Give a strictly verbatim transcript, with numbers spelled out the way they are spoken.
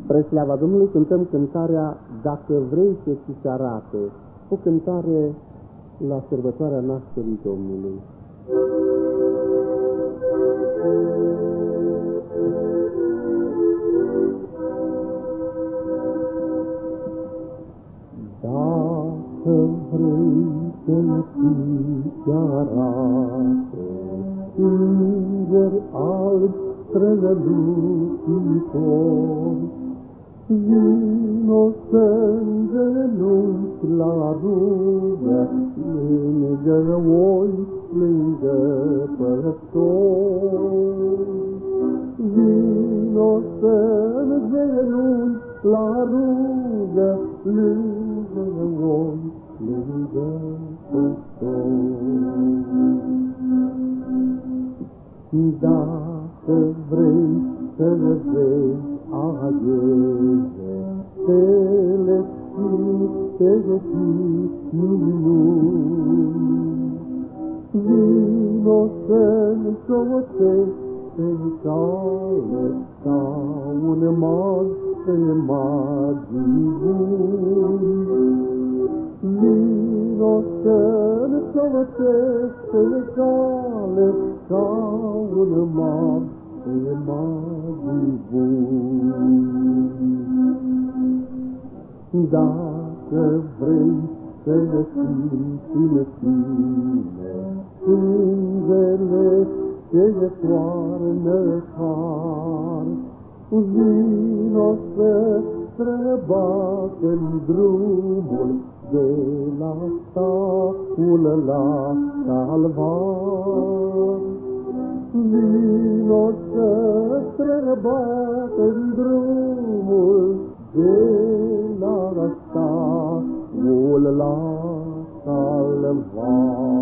Spre slava Domnului cântăm cântarea Dacă vrei să ți se arate, o cântare la sărbătoarea nașterii Domnului. Dacă vrei să ți se arate, îngeri albi strălucitori, vino să îngenunchi la rugă, lângă oi, lângă păstori. Vino să îngenunchi la rugă, lângă oi, lângă păstori. Dacă vrei să vezi ageze, celestite și minuni, vino să-mi soțești pe cale ca un mag pe magii buni. Vino să-mi soțești pe cale ca un mag pe magii buni. Dacă vrei să le simți în tine sângele ce le toarnă har, vino să străbatem drumul de la stacul la calvar. Vino să străbatem drumul de la stacul la calvar.